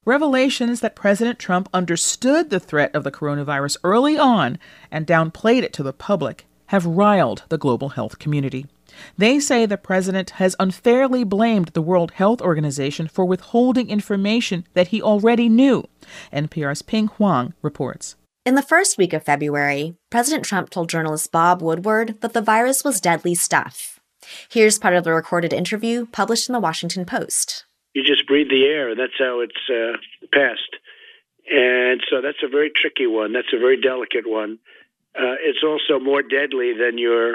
Revelations that President Trump understood the threat of the coronavirus early on and downplayed it to the public have riled the global health community. They say the president has unfairly blamed the World Health Organization for withholding information that he already knew. NPR's Ping Huang reports. In the first week of February, President Trump told journalist Bob Woodward that the virus was deadly stuff. Here's part of the recorded interview published in the Washington Post. You just breathe the air. That's how it's passed. And so that's a very tricky one. That's a very delicate one. It's also more deadly than your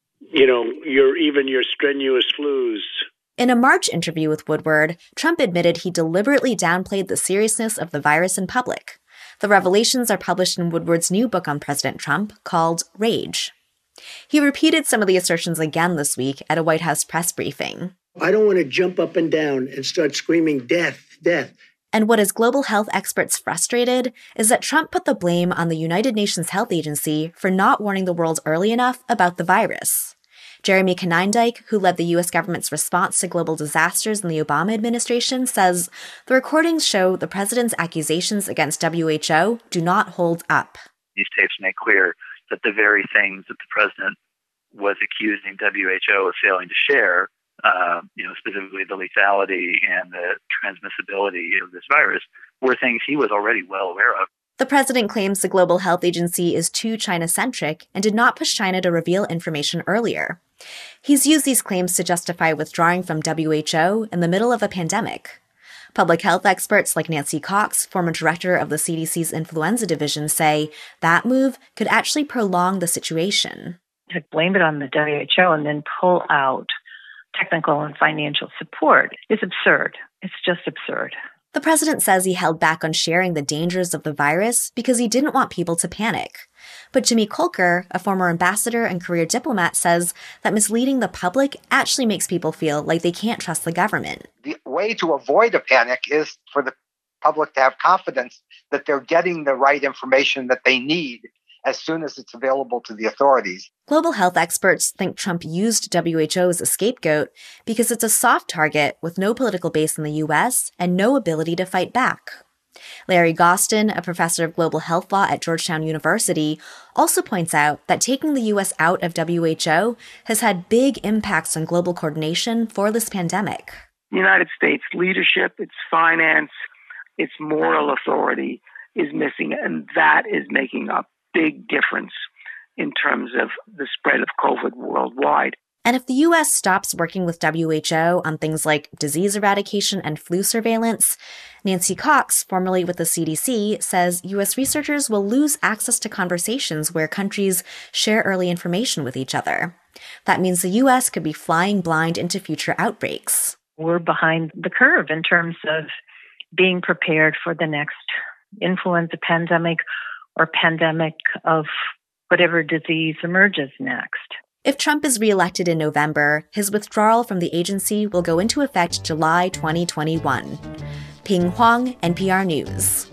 strenuous flus. In a March interview with Woodward, Trump admitted he deliberately downplayed the seriousness of the virus in public. The revelations are published in Woodward's new book on President Trump called Rage. He repeated some of the assertions again this week at a White House press briefing. I don't want to jump up and down and start screaming, death, death. And what has global health experts frustrated is that Trump put the blame on the United Nations Health Agency for not warning the world early enough about the virus. Jeremy Konyndyk, who led the U.S. government's response to global disasters in the Obama administration, says the recordings show the president's accusations against WHO do not hold up. These tapes make clear that the very things that the president was accusing WHO of failing to share, specifically the lethality and the transmissibility of this virus, were things he was already well aware of. The president claims the Global Health Agency is too China-centric and did not push China to reveal information earlier. He's used these claims to justify withdrawing from WHO in the middle of a pandemic. Public health experts like Nancy Cox, former director of the CDC's influenza division, say that move could actually prolong the situation. To blame it on the WHO and then pull out technical and financial support is absurd. It's just absurd. The president says he held back on sharing the dangers of the virus because he didn't want people to panic. But Jimmy Kolker, a former ambassador and career diplomat, says that misleading the public actually makes people feel like they can't trust the government. The way to avoid a panic is for the public to have confidence that they're getting the right information that they need as soon as it's available to the authorities. Global health experts think Trump used WHO as a scapegoat because it's a soft target with no political base in the U.S. and no ability to fight back. Larry Gostin, a professor of global health law at Georgetown University, also points out that taking the U.S. out of WHO has had big impacts on global coordination for this pandemic. The United States leadership, its finance, its moral authority is missing, and that is making a big difference in terms of the spread of COVID worldwide. And if the U.S. stops working with WHO on things like disease eradication and flu surveillance, Nancy Cox, formerly with the CDC, says U.S. researchers will lose access to conversations where countries share early information with each other. That means the U.S. could be flying blind into future outbreaks. We're behind the curve in terms of being prepared for the next influenza pandemic or pandemic of whatever disease emerges next. If Trump is reelected in November, his withdrawal from the agency will go into effect July 2021. Ping Huang, NPR News.